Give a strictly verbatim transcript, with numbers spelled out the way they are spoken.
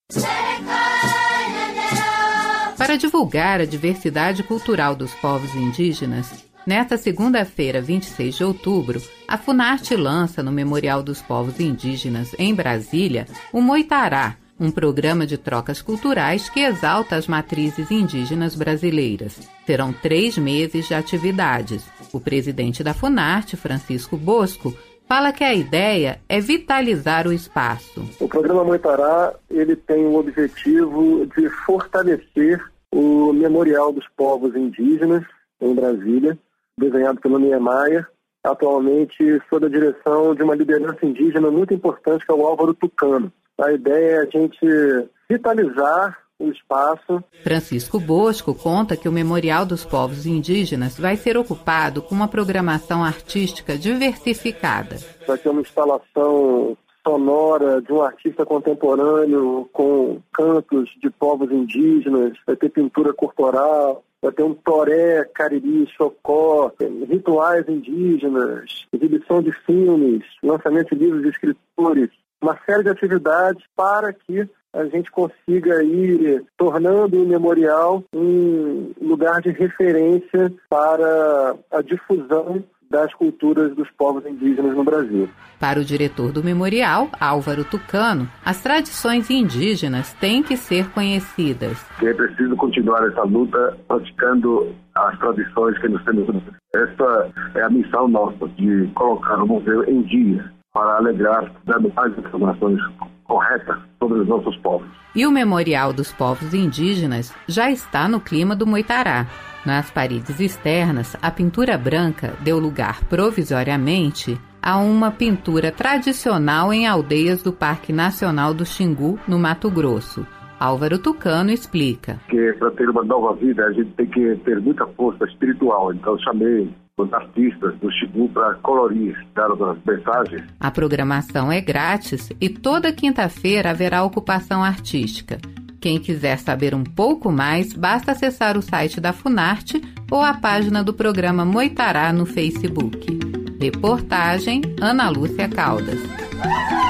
Para divulgar a diversidade cultural dos povos indígenas, nesta segunda-feira, vinte e seis de outubro, a Funarte lança no Memorial dos Povos Indígenas, em Brasília, o Moitará, um programa de trocas culturais que exalta as matrizes indígenas brasileiras. Serão três meses de atividades. O presidente da Funarte, Francisco Bosco, fala que a ideia é vitalizar o espaço. O programa Moitará, ele tem o objetivo de fortalecer o Memorial dos Povos Indígenas, em Brasília, desenhado pelo Niemeyer, atualmente sob a direção de uma liderança indígena muito importante, que é o Álvaro Tucano. A ideia é a gente vitalizar o espaço. Francisco Bosco conta que o Memorial dos Povos Indígenas vai ser ocupado com uma programação artística diversificada. Vai ter uma instalação sonora de um artista contemporâneo com cantos de povos indígenas, vai ter pintura corporal, vai ter um toré, cariri, chocó, rituais indígenas, exibição de filmes, lançamento de livros de escritores, uma série de atividades para que a gente consiga ir tornando o memorial um lugar de referência para a difusão das culturas dos povos indígenas no Brasil. Para o diretor do memorial, Álvaro Tucano, as tradições indígenas têm que ser conhecidas. É preciso continuar essa luta praticando as tradições que nós temos. Essa é a missão nossa, de colocar o museu em dia, para alegrar, dando mais informações corretas sobre os nossos povos. E o Memorial dos Povos Indígenas já está no clima do Moitará. Nas paredes externas, a pintura branca deu lugar provisoriamente a uma pintura tradicional em aldeias do Parque Nacional do Xingu, no Mato Grosso. Álvaro Tucano explica. Que para ter uma nova vida, a gente tem que ter muita força espiritual. Então chamei os artistas do Xingu para colorir, dar as mensagens. A programação é grátis e toda quinta-feira haverá ocupação artística. Quem quiser saber um pouco mais, basta acessar o site da Funarte ou a página do programa Moitará no Facebook. Reportagem Ana Lúcia Caldas.